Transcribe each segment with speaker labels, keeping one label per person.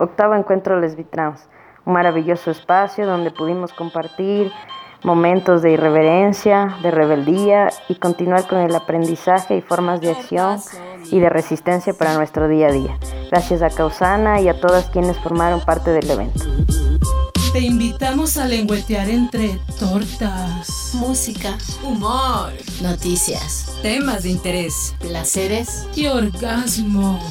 Speaker 1: octavo encuentro Lesbitrans, un maravilloso espacio donde pudimos compartir momentos de irreverencia, de rebeldía y continuar con el aprendizaje y formas de acción y de resistencia para nuestro día a día. Gracias a Causana y a todas quienes formaron parte del evento.
Speaker 2: Te invitamos a lengüetear entre tortas,
Speaker 3: música,
Speaker 4: humor,
Speaker 3: noticias,
Speaker 4: temas de interés,
Speaker 3: placeres
Speaker 2: y orgasmos.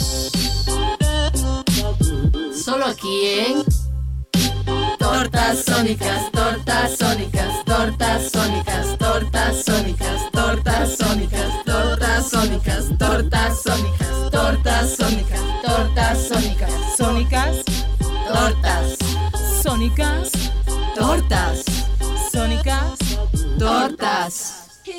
Speaker 3: Solo aquí en Tortas Sónicas, Tortas Sónicas, Tortas Sónicas, Tortas Sónicas, Tortas Sónicas, Tortas Sónicas, Tortas Sónicas, Tortas Sónicas, Tortas Sónicas,
Speaker 2: Sónicas,
Speaker 3: Tortas,
Speaker 2: Sónicas,
Speaker 3: Tortas,
Speaker 2: Sónicas,
Speaker 3: Tortas.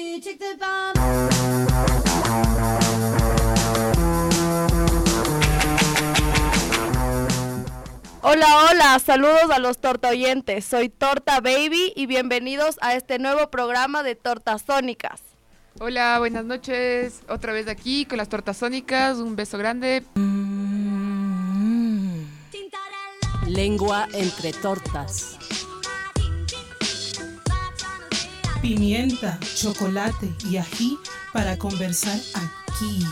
Speaker 5: Hola, hola, saludos a los torta oyentes, soy Torta Baby y bienvenidos a este nuevo programa de Tortas Sónicas.
Speaker 6: Hola, buenas noches, otra vez aquí con las Tortas Sónicas, un beso grande.
Speaker 4: lengua entre tortas.
Speaker 2: Pimienta, chocolate y ají para conversar aquí.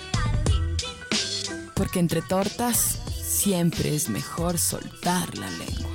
Speaker 4: Porque entre tortas siempre es mejor soltar la lengua.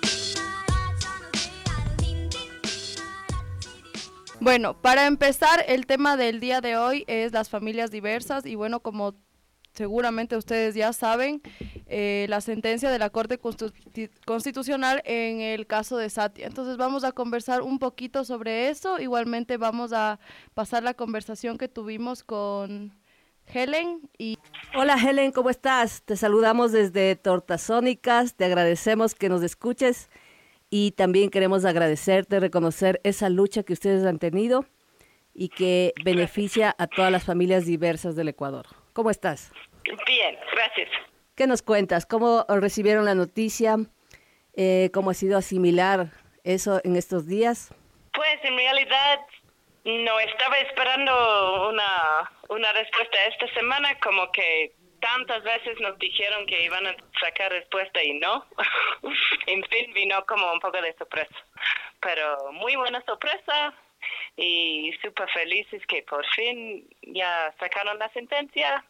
Speaker 5: Bueno, para empezar, el tema del día de hoy es las familias diversas y bueno, como seguramente ustedes ya saben, la sentencia de la Corte Constitucional en el caso de Satia. Entonces vamos a conversar un poquito sobre eso, igualmente vamos a pasar la conversación que tuvimos con Helen y...
Speaker 7: Hola Helen, ¿cómo estás? Te saludamos desde Tortas Sónicas, te agradecemos que nos escuches y también queremos agradecerte, reconocer esa lucha que ustedes han tenido y que beneficia a todas las familias diversas del Ecuador. ¿Cómo estás?
Speaker 8: Bien, gracias.
Speaker 7: ¿Qué nos cuentas? ¿Cómo recibieron la noticia? ¿Cómo ha sido asimilar eso en estos días?
Speaker 8: Pues en realidad no estaba esperando una respuesta esta semana, como que tantas veces nos dijeron que iban a sacar respuesta y no. En fin, vino como un poco de sorpresa. Pero muy buena sorpresa y súper felices que por fin ya sacaron la sentencia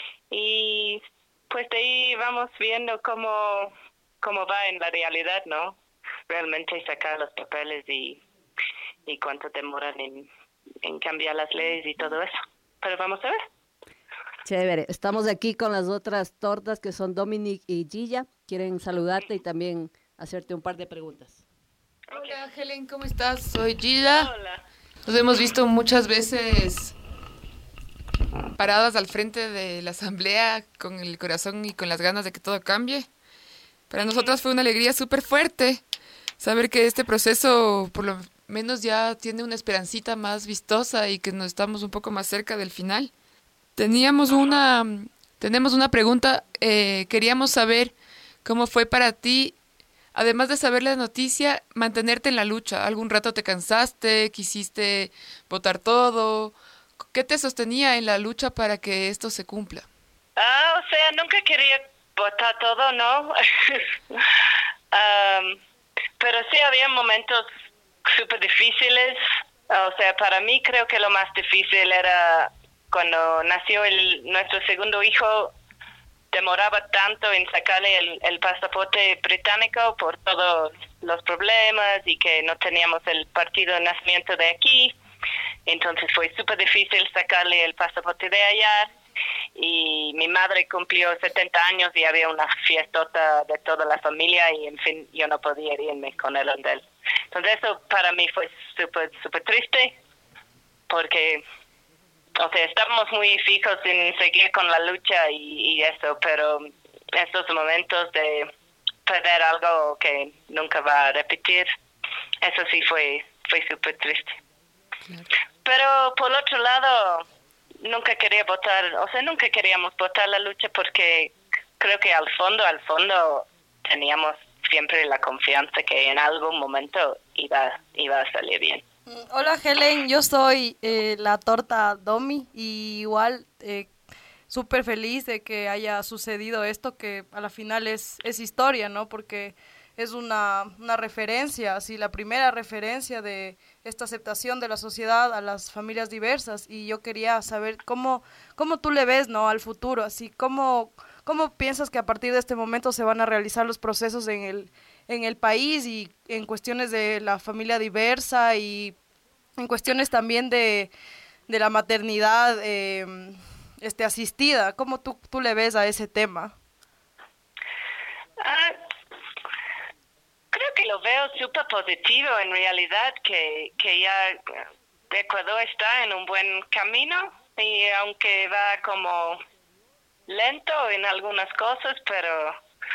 Speaker 8: y pues de ahí vamos viendo cómo va en la realidad, ¿no? Realmente sacar los papeles y cuánto demoran en cambiar las leyes y todo eso. Pero vamos a ver.
Speaker 7: Chévere. Estamos aquí con las otras tortas que son Dominic y Gilla. Quieren saludarte y también hacerte un par de preguntas.
Speaker 6: Hola Helen, ¿cómo estás? Soy Gilla.
Speaker 8: Hola.
Speaker 6: Nos hemos visto muchas veces paradas al frente de la asamblea con el corazón y con las ganas de que todo cambie. Para nosotras fue una alegría súper fuerte saber que este proceso por lo menos ya tiene una esperancita más vistosa y que nos estamos un poco más cerca del final. Tenemos una pregunta, queríamos saber cómo fue para ti, además de saber la noticia, mantenerte en la lucha. ¿Algún rato te cansaste? ¿Quisiste votar todo? ¿Qué te sostenía en la lucha para que esto se cumpla?
Speaker 8: O sea, nunca quería votar todo, ¿no? Pero sí había momentos súper difíciles. O sea, para mí creo que lo más difícil era cuando nació nuestro segundo hijo. Demoraba tanto en sacarle el pasaporte británico por todos los problemas y que no teníamos el partido de nacimiento de aquí. Entonces fue súper difícil sacarle el pasaporte de allá. Y mi madre cumplió 70 años y había una fiestota de toda la familia y en fin, yo no podía irme con él. Entonces eso para mí fue súper, súper triste porque, o sea, estábamos muy fijos en seguir con la lucha y eso, pero estos momentos de perder algo que nunca va a repetir, eso sí fue súper triste. Claro. Pero por otro lado, nunca queríamos votar la lucha porque creo que al fondo teníamos siempre la confianza que en algún momento iba a salir bien.
Speaker 5: Hola Helen, yo soy la torta Domi y igual súper feliz de que haya sucedido esto, que a la final es historia, ¿no? Porque es una referencia, así la primera referencia de esta aceptación de la sociedad a las familias diversas, y yo quería saber cómo tú le ves, ¿no?, al futuro, así cómo piensas que a partir de este momento se van a realizar los procesos en el país y en cuestiones de la familia diversa y en cuestiones también de la maternidad asistida. ¿Cómo tú le ves a ese tema?
Speaker 8: Creo que lo veo súper positivo en realidad, que ya Ecuador está en un buen camino, y aunque va como lento en algunas cosas, pero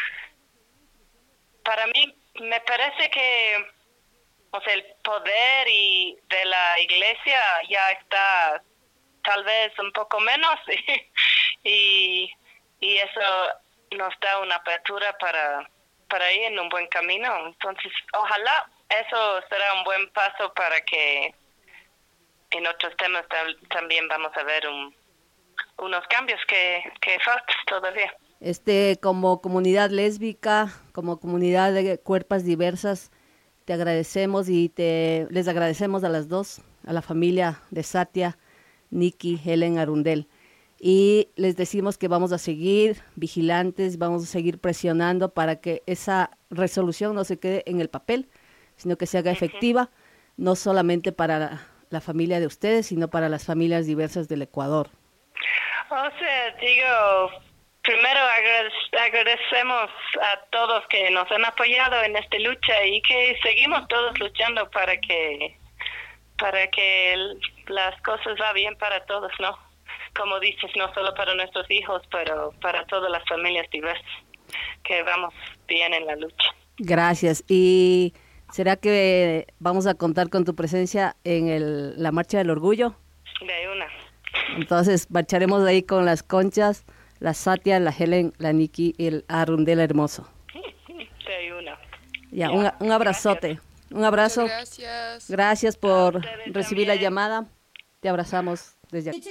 Speaker 8: para mí me parece que, o sea, el poder de la iglesia ya está tal vez un poco menos y eso nos da una apertura para ir en un buen camino. Entonces, ojalá eso será un buen paso para que en otros temas también vamos a ver unos cambios que faltan todavía.
Speaker 7: Como comunidad lésbica, como comunidad de cuerpos diversas, te agradecemos y les agradecemos a las dos, a la familia de Satia, Nikki, Helen Arundel. Y les decimos que vamos a seguir vigilantes, vamos a seguir presionando para que esa resolución no se quede en el papel, sino que se haga efectiva, no solamente para la familia de ustedes, sino para las familias diversas del Ecuador.
Speaker 8: O sea, digo, primero agradecemos a todos que nos han apoyado en esta lucha y que seguimos todos luchando para que las cosas va bien para todos, ¿no? Como dices, no solo para nuestros hijos, pero para todas las familias diversas, que vamos bien en la lucha.
Speaker 7: Gracias. ¿Y será que vamos a contar con tu presencia en la Marcha del Orgullo?
Speaker 8: De una.
Speaker 7: Entonces marcharemos ahí con las conchas, la Satia, la Helen, la Nikki y el Arundel hermoso.
Speaker 8: De una.
Speaker 7: Ya, un abrazote. Gracias. Un abrazo.
Speaker 6: Muchas gracias.
Speaker 7: Gracias por recibir la llamada. Te abrazamos desde aquí.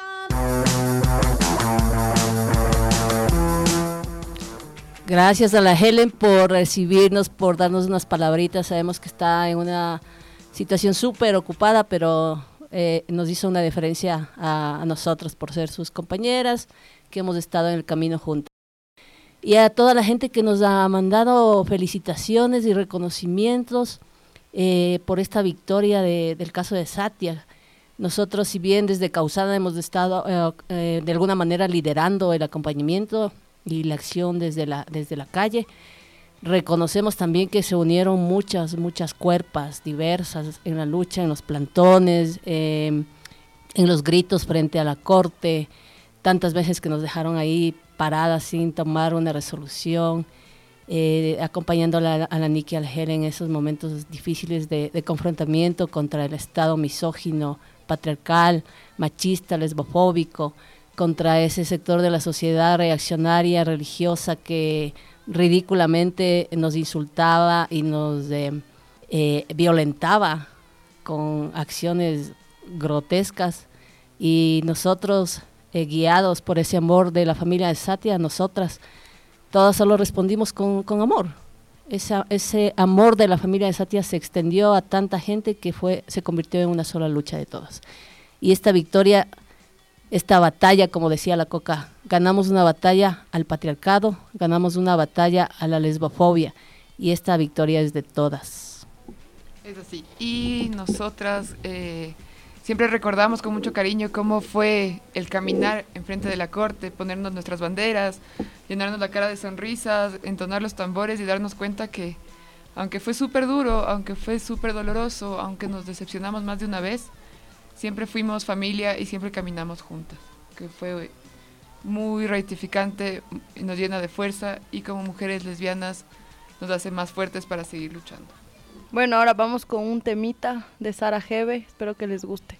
Speaker 7: Gracias a la Helen por recibirnos, por darnos unas palabritas. Sabemos que está en una situación súper ocupada, pero nos hizo una deferencia a nosotros por ser sus compañeras, que hemos estado en el camino juntas. Y a toda la gente que nos ha mandado felicitaciones y reconocimientos por esta victoria del caso de Satia. Nosotros, si bien desde Causana hemos estado de alguna manera liderando el acompañamiento y la acción desde la calle, reconocemos también que se unieron muchas cuerpas diversas en la lucha, en los plantones, en los gritos frente a la corte, tantas veces que nos dejaron ahí paradas sin tomar una resolución, acompañando a la Nikki y a la Helen en esos momentos difíciles de confrontamiento contra el Estado misógino, patriarcal, machista, lesbofóbico, contra ese sector de la sociedad reaccionaria, religiosa, que ridículamente nos insultaba y nos violentaba con acciones grotescas. Y nosotros, guiados por ese amor de la familia de Satia, nosotras todas solo respondimos con amor. Ese amor de la familia de Satia se extendió a tanta gente que se convirtió en una sola lucha de todas. Y esta victoria, esta batalla, como decía la Coca, ganamos una batalla al patriarcado, ganamos una batalla a la lesbofobia, y esta victoria es de todas.
Speaker 6: Es así. Y nosotras siempre recordamos con mucho cariño cómo fue el caminar enfrente de la corte, ponernos nuestras banderas, llenarnos la cara de sonrisas, entonar los tambores y darnos cuenta que, aunque fue súper duro, aunque fue súper doloroso, aunque nos decepcionamos más de una vez, siempre fuimos familia y siempre caminamos juntas, que fue muy gratificante y nos llena de fuerza, y como mujeres lesbianas nos hace más fuertes para seguir luchando.
Speaker 5: Bueno, ahora vamos con un temita de Sara Gebe, espero que les guste.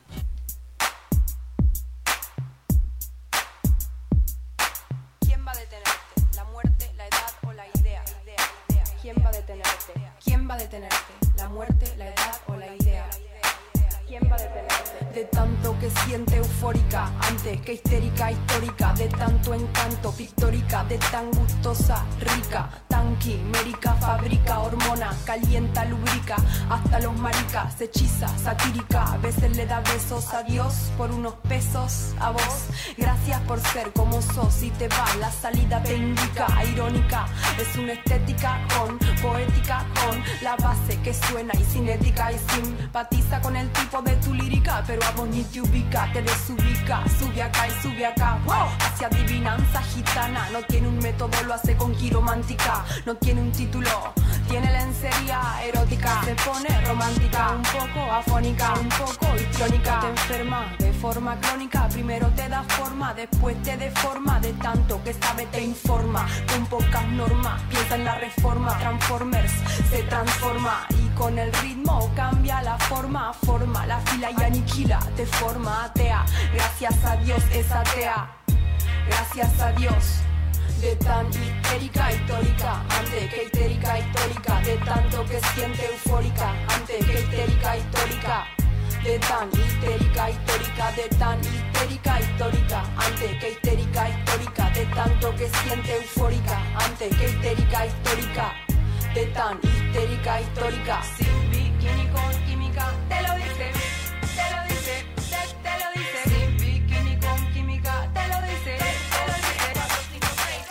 Speaker 9: ¿Quién va a detenerte? ¿La muerte, la edad o la idea? ¿Quién va a detenerte? ¿Quién va a detenerte? ¿La muerte, la edad o la idea? ¿Quién va a detenerte? de tanto que siente eufórica, antes que histérica, histórica, de tanto encanto, pictórica, de tan gustosa, rica, tan quimérica, fabrica, hormona, calienta, lubrica, hasta los maricas, hechiza, satírica, a veces le da besos a Dios por unos pesos a vos, gracias por ser como sos, y te va, la salida te indica, irónica, es una estética con poética, con la base que suena y cinética y simpatiza con el tipo de tu lírica, pero a vos ni te ubica, te desubica, sube acá y sube acá, wow, hacia adivinanza gitana, no tiene un método, lo hace con quiromántica, no tiene un título, tiene lencería erótica, se pone romántica, un poco afónica, un poco histriónica, te enferma de forma crónica, primero te da forma, después te deforma, de tanto que sabe te informa, con pocas normas, piensa en la reforma, Transformers se transforma y con el ritmo cambia la forma, forma la fila y aniquila, te forma atea, gracias a Dios es atea, gracias a Dios. De tan histérica, histórica, antes que histérica, histórica, de tanto que siente eufórica, antes que histérica, histórica, de tan histérica, histórica, de tan histérica, histórica, antes que histérica, histórica, de tanto que siente eufórica, antes que histérica, histórica, de tan histérica, histórica, sin bikini con química, te lo dice, te lo dice, te lo dice, sin bikini con química, te lo dice, te lo dice, 4, 5,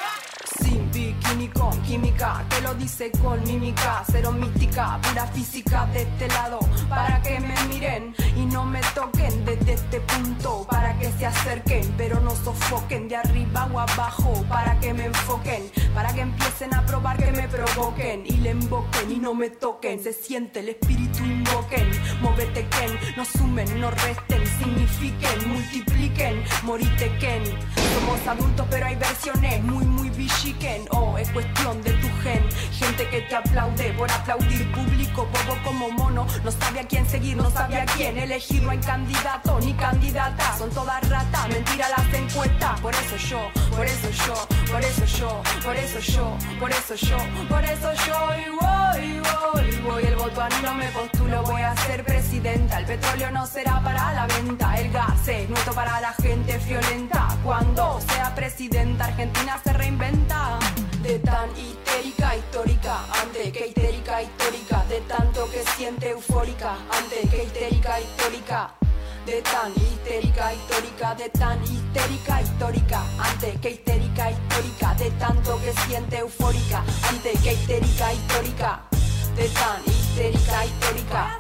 Speaker 9: 6, sin bikini con química, te lo dice con mímica, cero mística, pura física de este lado, para que me miren y no me toquen desde este punto, para que se acerquen, pero no sofoquen, de arriba o abajo, para que me enfoquen, para que empiecen a probar que me provoquen, y le invoquen y no me toquen, se siente el espíritu invoquen, móvete Ken, no sumen, no resten, signifiquen, multipliquen, morite Ken, somos adultos pero hay versiones muy bichiquen, oh, es cuestión de tu gen, gente que te aplaude por aplaudir, público bobo como mono, no sabe a quién seguir, no sabe a quién elegir, no hay candidato ni candidata, son todas ratas, mentira las encuestas, por eso yo, por eso yo, por eso yo, por eso yo, por eso yo, por eso yo, y voy, el voto a mí no me postulo, voy a ser presidenta, el petróleo no será para la venta, el gas es nuestro para la gente friolenta, cuando sea presidenta Argentina se reinventa, de tan histérica, histórica, antes que histérica, histórica, de tanto que siente eufórica, antes que histérica, histórica, de tan histérica, histórica, de tan histérica, histórica, antes que histérica, histórica, de tanto que siente eufórica, antes que histérica, histórica, de tan histérica, histórica.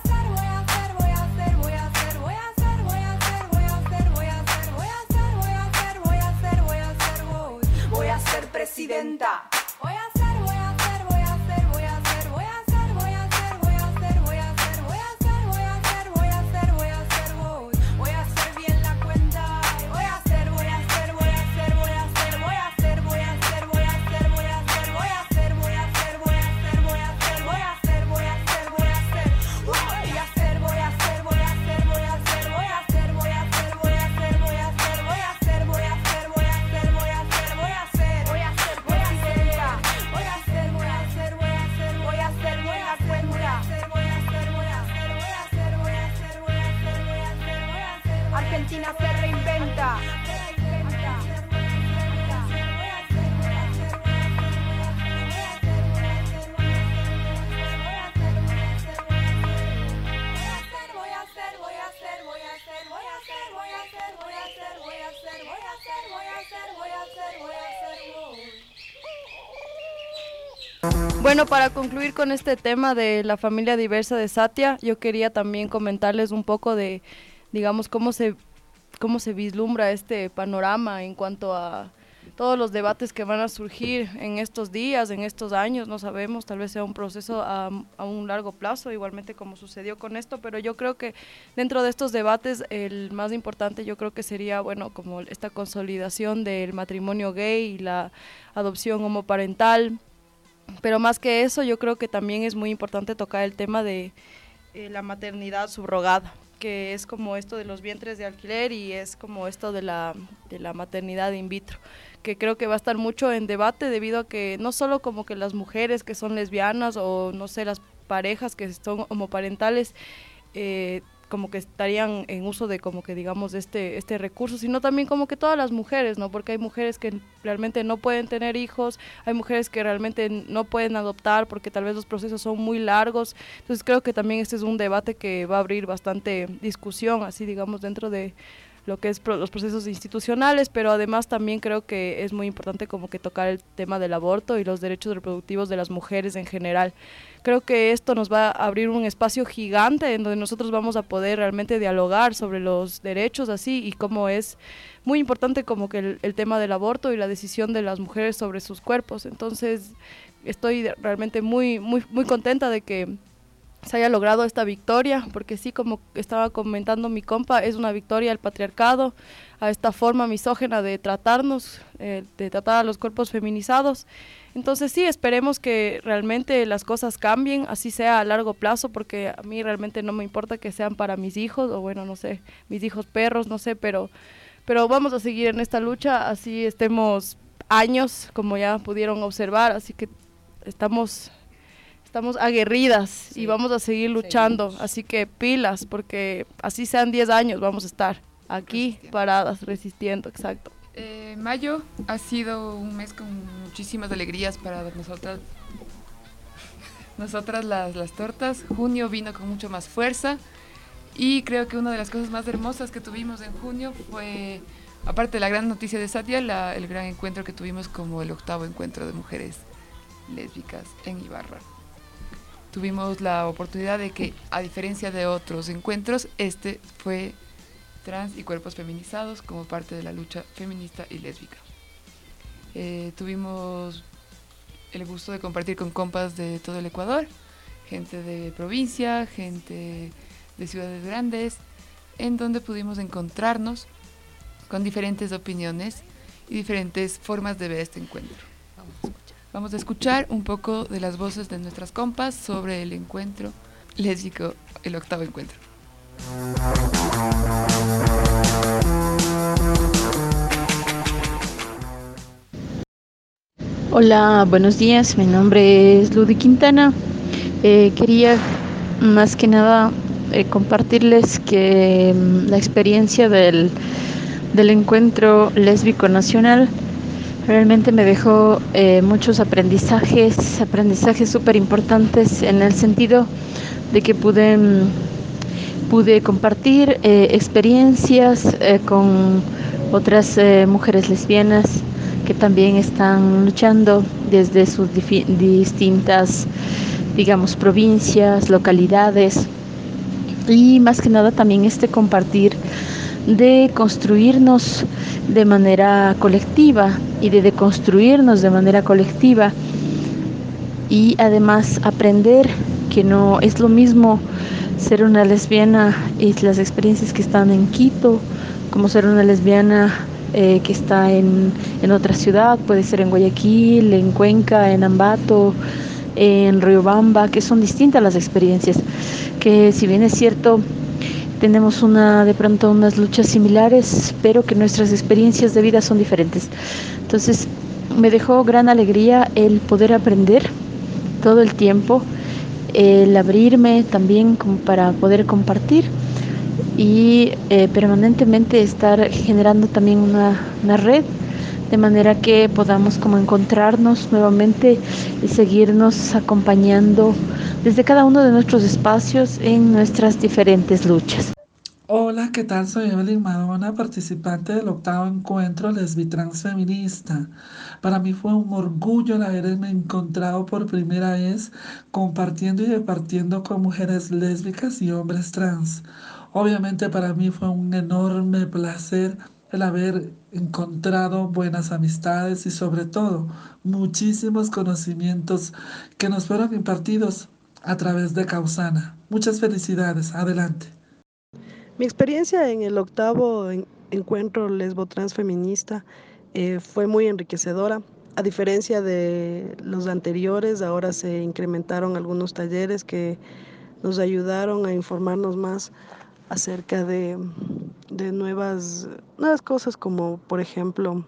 Speaker 9: Voy a ser presidenta. Voy a ser bien la cuenta. Voy a ser Argentina se reinventa.
Speaker 5: Bueno, para concluir con este tema de la familia diversa de Satia, yo quería también comentarles un poco de, digamos, cómo se vislumbra este panorama en cuanto a todos los debates que van a surgir en estos días, en estos años, no sabemos, tal vez sea un proceso a un largo plazo, igualmente como sucedió con esto, pero yo creo que dentro de estos debates el más importante yo creo que sería, bueno, como esta consolidación del matrimonio gay y la adopción homoparental. Pero más que eso, yo creo que también es muy importante tocar el tema de la maternidad subrogada, que es como esto de los vientres de alquiler y es como esto de la maternidad in vitro, que creo que va a estar mucho en debate debido a que no solo como que las mujeres que son lesbianas o no sé, las parejas que son homoparentales, como que estarían en uso de como que digamos este recurso, sino también como que todas las mujeres, ¿no? Porque hay mujeres que realmente no pueden tener hijos, hay mujeres que realmente no pueden adoptar porque tal vez los procesos son muy largos. Entonces creo que también este es un debate que va a abrir bastante discusión, así digamos, dentro de lo que es los procesos institucionales, pero además también creo que es muy importante como que tocar el tema del aborto y los derechos reproductivos de las mujeres en general. Creo que esto nos va a abrir un espacio gigante en donde nosotros vamos a poder realmente dialogar sobre los derechos así, y cómo es muy importante como que el tema del aborto y la decisión de las mujeres sobre sus cuerpos. Entonces estoy realmente muy contenta de que se haya logrado esta victoria, porque sí, como estaba comentando mi compa, es una victoria al patriarcado, a esta forma misógena de tratarnos, de tratar a los cuerpos feminizados. Entonces sí, esperemos que realmente las cosas cambien, así sea a largo plazo, porque a mí realmente no me importa que sean para mis hijos, o bueno, no sé, mis hijos perros, no sé, pero vamos a seguir en esta lucha, así estemos años, como ya pudieron observar, así que estamos aguerridas, sí, y vamos a seguir luchando, seguimos. Así que pilas, porque así sean 10 años, vamos a estar aquí paradas, resistiendo, exacto.
Speaker 6: Mayo ha sido un mes con muchísimas alegrías para nosotras las tortas. Junio vino con mucho más fuerza, y creo que una de las cosas más hermosas que tuvimos en junio fue, aparte de la gran noticia de Sadia, el gran encuentro que tuvimos como el 8º encuentro de mujeres lésbicas en Ibarra. Tuvimos la oportunidad de que, a diferencia de otros encuentros, este fue trans y cuerpos feminizados como parte de la lucha feminista y lésbica. Tuvimos el gusto de compartir con compas de todo el Ecuador, gente de provincia, gente de ciudades grandes, en donde pudimos encontrarnos con diferentes opiniones y diferentes formas de ver este encuentro. Vamos a escuchar un poco de las voces de nuestras compas sobre el encuentro lésbico, el 8º encuentro.
Speaker 10: Hola, buenos días, mi nombre es Ludy Quintana. Quería más que nada compartirles que la experiencia del encuentro lésbico nacional realmente me dejó muchos aprendizajes súper importantes, en el sentido de que pude compartir experiencias con otras mujeres lesbianas que también están luchando desde sus distintas, digamos, provincias, localidades, y más que nada también compartir de construirnos de manera colectiva y de deconstruirnos de manera colectiva, y además aprender que no es lo mismo ser una lesbiana y las experiencias que están en Quito como ser una lesbiana que está en otra ciudad, puede ser en Guayaquil, en Cuenca, en Ambato, en Riobamba, que son distintas las experiencias, que si bien es cierto tenemos de pronto unas luchas similares, pero que nuestras experiencias de vida son diferentes. Entonces me dejó gran alegría el poder aprender todo el tiempo, el abrirme también como para poder compartir, y permanentemente estar generando también una red, de manera que podamos como encontrarnos nuevamente y seguirnos acompañando desde cada uno de nuestros espacios en nuestras diferentes luchas.
Speaker 11: Hola, ¿qué tal? Soy Evelyn Madonna, participante del 8º encuentro lesbitrans feminista. Para mí fue un orgullo el haberme encontrado por primera vez compartiendo y departiendo con mujeres lésbicas y hombres trans. Obviamente para mí fue un enorme placer el haber encontrado buenas amistades y sobre todo muchísimos conocimientos que nos fueron impartidos a través de Causana. Muchas felicidades. Adelante.
Speaker 12: Mi experiencia en el 8º encuentro lesbo-transfeminista fue muy enriquecedora. A diferencia de los anteriores, ahora se incrementaron algunos talleres que nos ayudaron a informarnos más acerca de nuevas cosas, como por ejemplo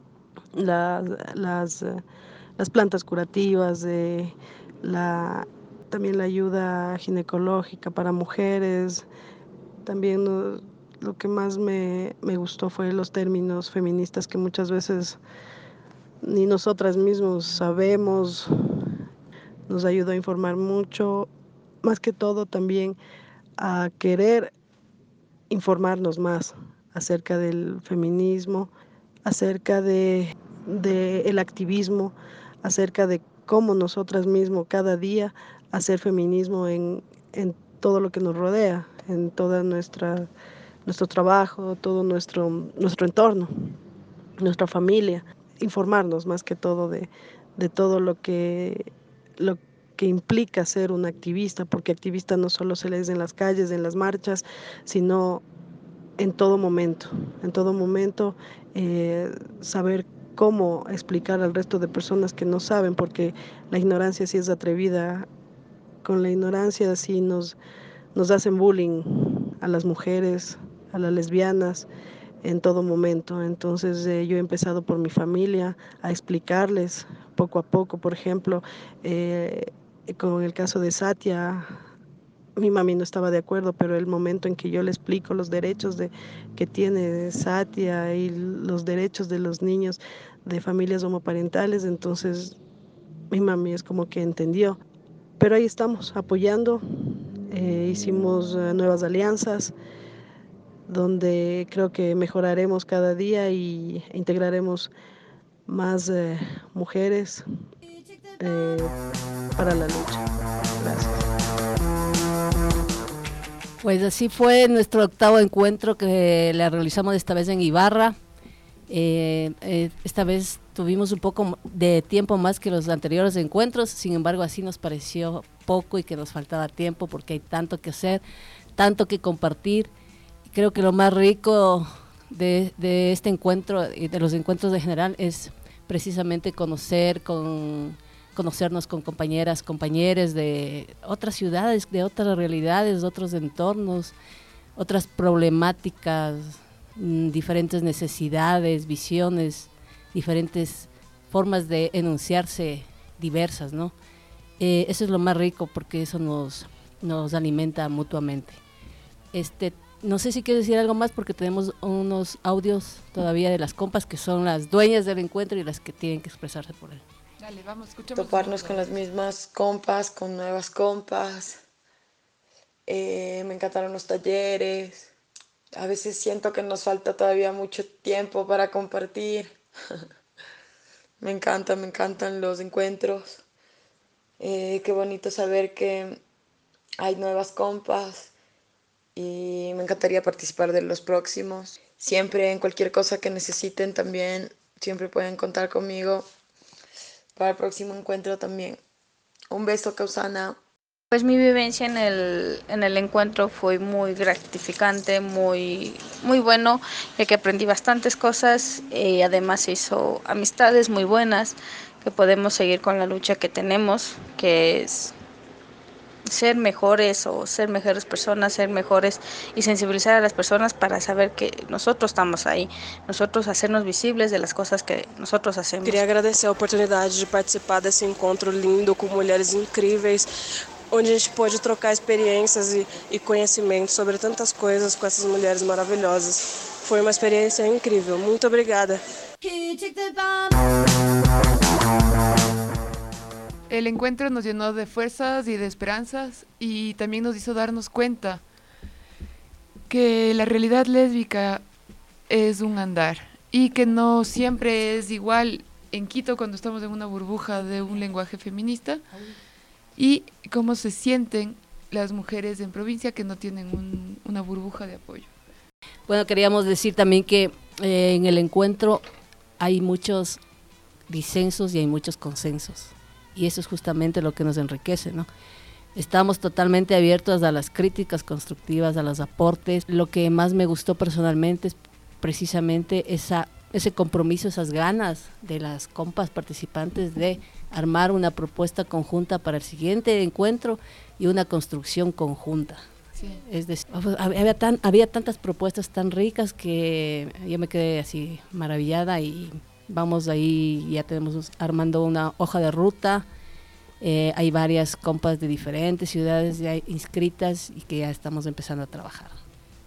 Speaker 12: las plantas curativas, también la ayuda ginecológica para mujeres, También lo que más me gustó fue los términos feministas que muchas veces ni nosotras mismos sabemos. Nos ayudó a informar mucho, más que todo también a querer informarnos más acerca del feminismo, acerca de el activismo, acerca de cómo nosotras mismos cada día hacer feminismo en todo lo que nos rodea, en toda nuestro trabajo, todo nuestro entorno, nuestra familia, informarnos más que todo de todo lo que implica ser un activista, porque activista no solo se les en las calles, en las marchas, sino en todo momento, saber cómo explicar al resto de personas que no saben, porque la ignorancia sí es atrevida, con la ignorancia sí nos hacen bullying a las mujeres, a las lesbianas, en todo momento. Entonces yo he empezado por mi familia a explicarles poco a poco, por ejemplo, con el caso de Satia. Mi mami no estaba de acuerdo, pero el momento en que yo le explico los derechos que tiene Satia y los derechos de los niños de familias homoparentales, entonces mi mami es como que entendió. Pero ahí estamos, apoyando. Hicimos nuevas alianzas, donde creo que mejoraremos cada día y integraremos más mujeres para la lucha. Gracias.
Speaker 7: Pues así fue nuestro octavo encuentro que la realizamos esta vez en Ibarra. Esta vez tuvimos un poco de tiempo más que los anteriores encuentros, sin embargo así nos pareció poco y que nos faltaba tiempo porque hay tanto que hacer, tanto que compartir. Creo que lo más rico de este encuentro y de los encuentros en general es precisamente conocernos con compañeras, compañeros de otras ciudades, de otras realidades, de otros entornos, otras problemáticas, diferentes necesidades, visiones, diferentes formas de enunciarse diversas, ¿no? Eso es lo más rico porque eso nos alimenta mutuamente. No sé si quieres decir algo más porque tenemos unos audios todavía de las compas que son las dueñas del encuentro y las que tienen que expresarse por él.
Speaker 6: Dale, vamos, escuchamos.
Speaker 13: Toparnos con las mismas compas, con nuevas compas. Me encantaron los talleres. A veces siento que nos falta todavía mucho tiempo para compartir. Me encantan los encuentros. Qué bonito saber que hay nuevas compas y me encantaría participar de los próximos. Siempre en cualquier cosa que necesiten también, siempre pueden contar conmigo para el próximo encuentro también. Un beso, Causana.
Speaker 14: Pues mi vivencia en el encuentro fue muy gratificante, muy bueno, ya que aprendí bastantes cosas y además hizo amistades muy buenas, que podemos seguir con la lucha que tenemos, que es ser mejores o ser mejores personas, ser mejores y sensibilizar a las personas para saber que nosotros estamos aí, nosotros hacernos visibles de las cosas que nosotros hacemos.
Speaker 15: Queria agradecer a oportunidade de participar desse encontro lindo com mulheres incríveis, onde a gente pôde trocar experiências e conhecimento sobre tantas coisas com essas mulheres maravilhosas. Foi uma experiência incrível. Muito obrigada.
Speaker 6: El encuentro nos llenó de fuerzas y de esperanzas y también nos hizo darnos cuenta que la realidad lésbica es un andar y que no siempre es igual en Quito cuando estamos en una burbuja de un lenguaje feminista y cómo se sienten las mujeres en provincia que no tienen una burbuja de apoyo.
Speaker 7: Bueno, queríamos decir también que en el encuentro hay muchos disensos y hay muchos consensos. Y eso es justamente lo que nos enriquece, ¿no? Estamos totalmente abiertos a las críticas constructivas, a los aportes. Lo que más me gustó personalmente es precisamente ese compromiso, esas ganas de las compas participantes de armar una propuesta conjunta para el siguiente encuentro y una construcción conjunta. Sí. Es decir, había tantas propuestas tan ricas que yo me quedé así maravillada y vamos ahí, ya tenemos armando una hoja de ruta, hay varias compas de diferentes ciudades ya inscritas y que ya estamos empezando a trabajar.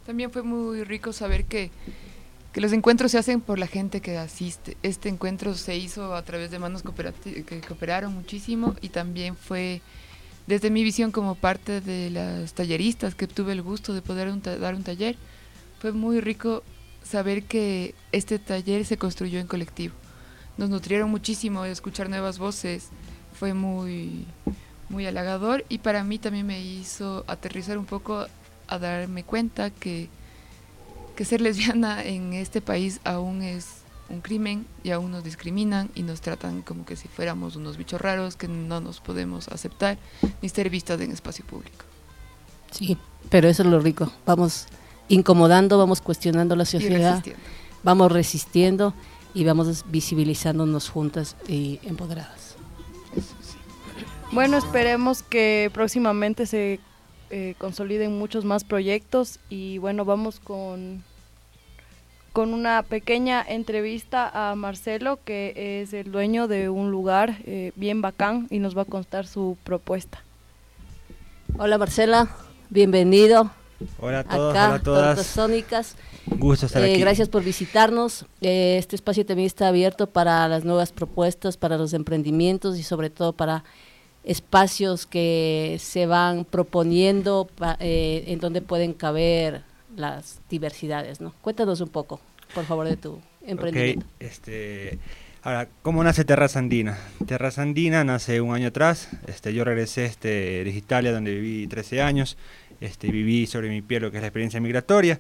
Speaker 6: También fue muy rico saber que los encuentros se hacen por la gente que asiste. Este encuentro se hizo a través de manos que cooperaron muchísimo, y también fue desde mi visión como parte de las talleristas que tuve el gusto de poder dar un taller. Fue muy rico saber que este taller se construyó en colectivo. Nos nutrieron muchísimo, escuchar nuevas voces fue muy, muy halagador, y para mí también me hizo aterrizar un poco a darme cuenta que ser lesbiana en este país aún es un crimen, y aún nos discriminan y nos tratan como que si fuéramos unos bichos raros que no nos podemos aceptar ni ser vistas en espacio público.
Speaker 7: Sí, pero eso es lo rico. Vamos incomodando, vamos cuestionando la sociedad, vamos resistiendo y vamos visibilizándonos juntas y empoderadas.
Speaker 5: Bueno, esperemos que próximamente se consoliden muchos más proyectos, y bueno, vamos con una pequeña entrevista a Marcelo, que es el dueño de un lugar bien bacán, y nos va a contar su propuesta.
Speaker 7: Hola Marcela, bienvenido.
Speaker 16: Hola a todos,
Speaker 7: acá,
Speaker 16: hola a todas.
Speaker 7: Tortas Sónicas.
Speaker 16: Gusto estar aquí.
Speaker 7: Gracias por visitarnos. Este espacio también está abierto para las nuevas propuestas, para los emprendimientos y sobre todo para espacios que se van proponiendo en donde pueden caber las diversidades, ¿no? Cuéntanos un poco, por favor, de tu emprendimiento.
Speaker 16: Ahora, ¿cómo nace Terraza Andina? Terraza Andina nace un año atrás. Yo regresé de Italia, donde viví 13 años. Viví sobre mi piel lo que es la experiencia migratoria.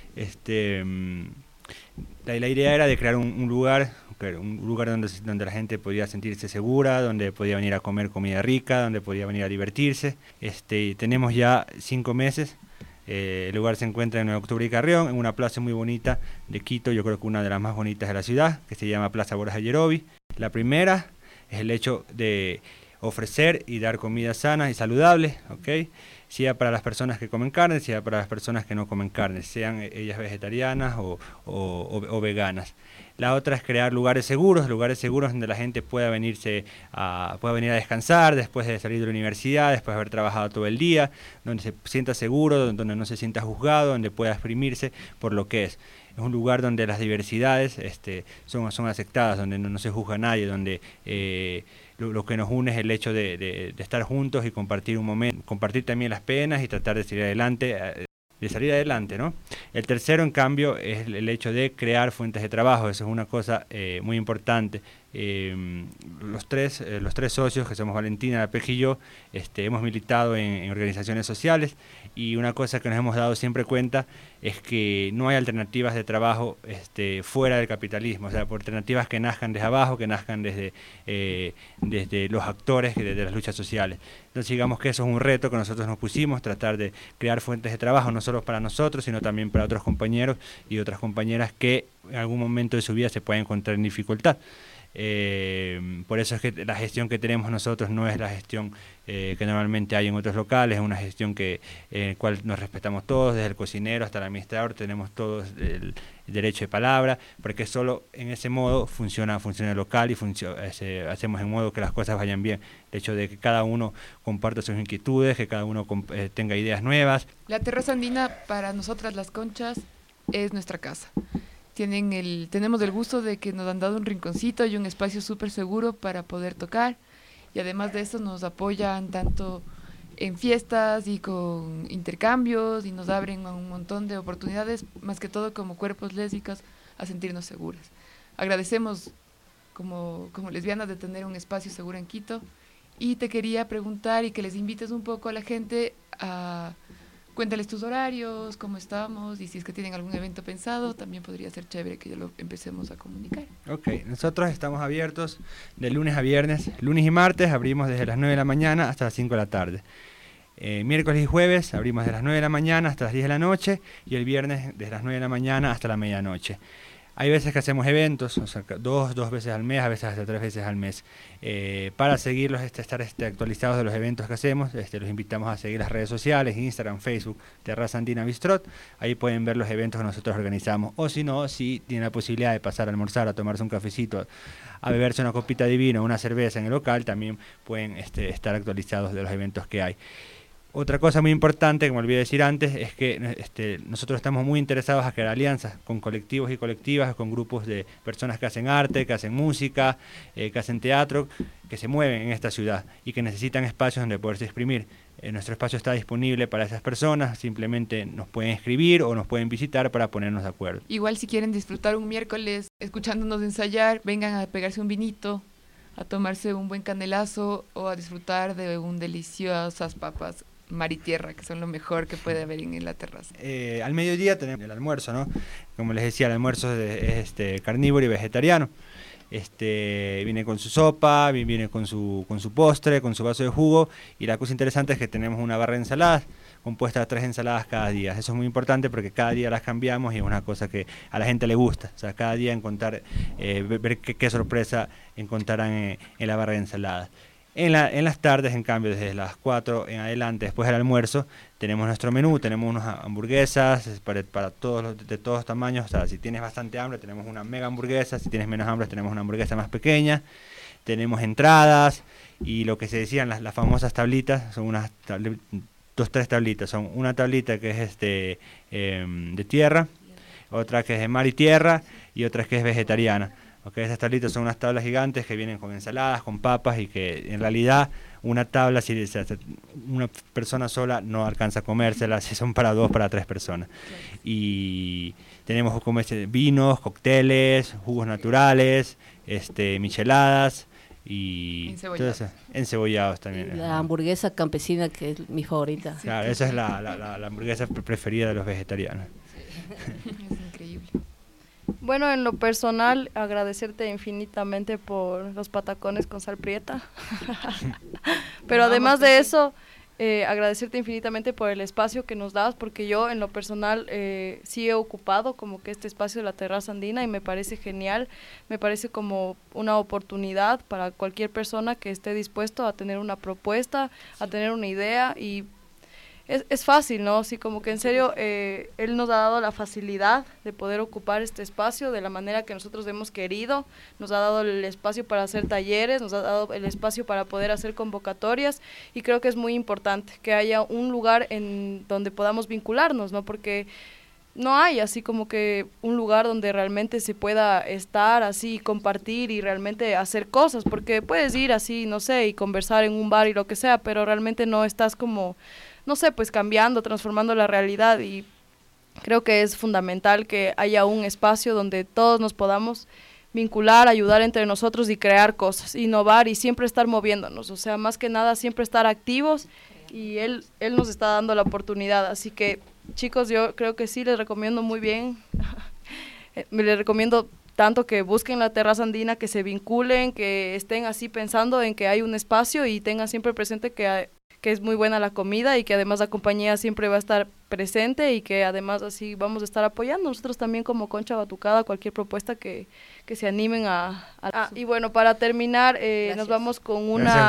Speaker 16: La idea era de crear un lugar donde la gente podía sentirse segura, donde podía venir a comer comida rica, donde podía venir a divertirse. Tenemos ya 5 meses. El lugar se encuentra en 9 de Octubre y Carrión, en una plaza muy bonita de Quito, yo creo que una de las más bonitas de la ciudad, que se llama Plaza Borja Yerobi. La primera es el hecho de ofrecer y dar comida sana y saludable, ¿okay? Sea para las personas que comen carne, sea para las personas que no comen carne, sean ellas vegetarianas o veganas. La otra es crear lugares seguros donde la gente pueda venir a descansar después de salir de la universidad, después de haber trabajado todo el día, donde se sienta seguro, donde no se sienta juzgado, donde pueda exprimirse por lo que es. Es un lugar donde las diversidades son aceptadas, donde no se juzga a nadie, donde lo que nos une es el hecho de estar juntos y compartir un momento, compartir también las penas y tratar de salir adelante, ¿no? El tercero, en cambio, es el hecho de crear fuentes de trabajo. Eso es una cosa muy importante. Los tres socios, que somos Valentina, La Peja y yo, hemos militado en organizaciones sociales, y una cosa que nos hemos dado siempre cuenta es que no hay alternativas de trabajo fuera del capitalismo, o sea, por alternativas que nazcan desde abajo, que nazcan desde los actores, desde las luchas sociales. Entonces digamos que eso es un reto que nosotros nos pusimos, tratar de crear fuentes de trabajo no solo para nosotros, sino también para otros compañeros y otras compañeras que en algún momento de su vida se pueden encontrar en dificultad. Por eso es que la gestión que tenemos nosotros no es la gestión que normalmente hay en otros locales, es una gestión en la cual nos respetamos todos, desde el cocinero hasta el administrador, tenemos todos el derecho de palabra, porque solo en ese modo funciona el local y hacemos en modo que las cosas vayan bien. El hecho de que cada uno comparta sus inquietudes, que cada uno tenga ideas nuevas.
Speaker 6: La Terraza Andina, para nosotras las conchas, es nuestra casa. Tenemos el gusto de que nos han dado un rinconcito y un espacio súper seguro para poder tocar, y además de eso nos apoyan tanto en fiestas y con intercambios, y nos abren un montón de oportunidades, más que todo como cuerpos lésbicas, a sentirnos seguras. Agradecemos como lesbianas de tener un espacio seguro en Quito, y te quería preguntar y que les invites un poco a la gente a... Cuéntales tus horarios, cómo estamos, y si es que tienen algún evento pensado, también podría ser chévere que ya lo empecemos a comunicar.
Speaker 16: Ok, nosotros estamos abiertos de lunes a viernes. Lunes y martes abrimos desde las 9 de la mañana hasta las 5 de la tarde. Miércoles y jueves abrimos desde las 9 de la mañana hasta las 10 de la noche, y el viernes desde las 9 de la mañana hasta la medianoche. Hay veces que hacemos eventos, o sea, dos veces al mes, a veces hasta 3 veces al mes. Para seguirlos, estar actualizados de los eventos que hacemos, los invitamos a seguir las redes sociales, Instagram, Facebook, Terraza Andina Bistrot. Ahí pueden ver los eventos que nosotros organizamos. O si no, si tienen la posibilidad de pasar a almorzar, a tomarse un cafecito, a beberse una copita de vino, una cerveza en el local, también pueden estar actualizados de los eventos que hay. Otra cosa muy importante, que me olvidé decir antes, es que nosotros estamos muy interesados a crear alianzas con colectivos y colectivas, con grupos de personas que hacen arte, que hacen música, que hacen teatro, que se mueven en esta ciudad y que necesitan espacios donde poderse exprimir. Nuestro espacio está disponible para esas personas, simplemente nos pueden escribir o nos pueden visitar para ponernos de acuerdo.
Speaker 6: Igual si quieren disfrutar un miércoles escuchándonos ensayar, vengan a pegarse un vinito, a tomarse un buen canelazo o a disfrutar de deliciosas papas mar y tierra, que son lo mejor que puede haber en la terraza.
Speaker 16: Al mediodía tenemos el almuerzo, ¿no? Como les decía, el almuerzo es carnívoro y vegetariano. Viene con su sopa, viene con su postre, con su vaso de jugo, y la cosa interesante es que tenemos una barra de ensaladas compuesta de 3 ensaladas cada día. Eso es muy importante porque cada día las cambiamos y es una cosa que a la gente le gusta. O sea, cada día encontrar, ver qué sorpresa encontrarán en la barra de ensaladas. En las tardes, en cambio, desde las 4 en adelante, después del almuerzo, tenemos nuestro menú, tenemos unas hamburguesas para todos de todos tamaños. O sea, si tienes bastante hambre, tenemos una mega hamburguesa, si tienes menos hambre, tenemos una hamburguesa más pequeña. Tenemos entradas y lo que se decían las famosas tablitas, son unas 2-3 tablitas. Son una tablita que es de tierra, otra que es de mar y tierra y otra que es vegetariana. Okay, esas tablitas son unas tablas gigantes que vienen con ensaladas, con papas, y que en realidad una tabla, si una persona sola no alcanza a comérsela, si son para 2, para 3 personas. Y tenemos como vinos, cócteles, jugos naturales, micheladas y encebollados también.
Speaker 7: La hamburguesa campesina, que es mi favorita.
Speaker 16: Claro, esa es la hamburguesa preferida de los vegetarianos.
Speaker 6: Es increíble.
Speaker 5: Bueno, en lo personal, agradecerte infinitamente por los patacones con sal prieta. Pero además de eso, agradecerte infinitamente por el espacio que nos das, porque yo en lo personal sí he ocupado como que este espacio de la terraza andina y me parece genial, me parece como una oportunidad para cualquier persona que esté dispuesto a tener una propuesta, a tener una idea, y es fácil, ¿no? Sí, como que en serio, él nos ha dado la facilidad de poder ocupar este espacio de la manera que nosotros hemos querido, nos ha dado el espacio para hacer talleres, nos ha dado el espacio para poder hacer convocatorias, y creo que es muy importante que haya un lugar en donde podamos vincularnos, ¿no? Porque no hay así como que un lugar donde realmente se pueda estar así, compartir y realmente hacer cosas, porque puedes ir así, no sé, y conversar en un bar y lo que sea, pero realmente no estás como, no sé, pues cambiando, transformando la realidad, y creo que es fundamental que haya un espacio donde todos nos podamos vincular, ayudar entre nosotros y crear cosas, innovar y siempre estar moviéndonos, o sea, más que nada siempre estar activos, y él nos está dando la oportunidad, así que chicos, yo creo que sí, les recomiendo muy bien, les recomiendo tanto que busquen la terraza andina, que se vinculen, que estén así pensando en que hay un espacio y tengan siempre presente que es muy buena la comida y que además la compañía siempre va a estar presente y que además así vamos a estar apoyando nosotros también como Concha Batucada cualquier propuesta que se animen y bueno, para terminar nos vamos con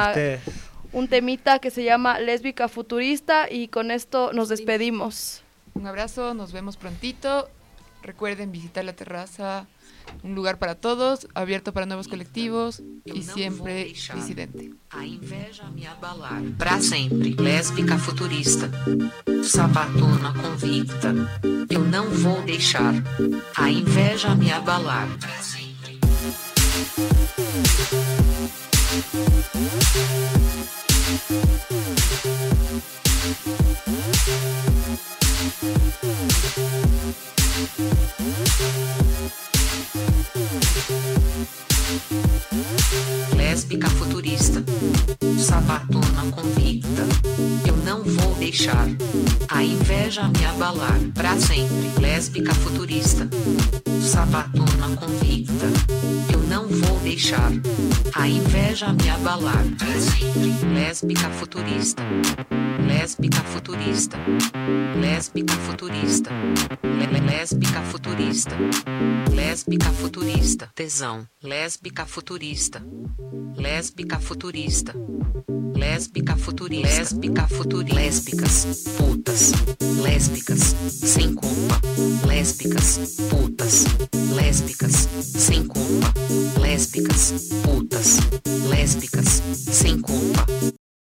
Speaker 5: un temita que se llama Lésbica Futurista, y con esto nos despedimos.
Speaker 6: Un abrazo, nos vemos prontito. Recuerden visitar la terraza, un lugar para todos, abierto para nuevos colectivos y siempre disidente.
Speaker 17: A inveja me abalar, pra sempre, lésbica futurista, sabatona convicta, eu não vou deixar a inveja me abalar, pra sempre. Lésbica futurista, sabatona convicta, eu não vou deixar a inveja me abalar, pra sempre. Lésbica futurista, sabatona convicta, eu não vou deixar a inveja me abalar, pra sempre. Lésbica futurista, lésbica futurista, lésbica futurista, lésbica futurista, lésbica futurista, tesão, lésbica futurista, lésbica futurista, lésbica futurista, lésbica futurista, lésbicas, putas, lésbicas, sem culpa, lésbicas,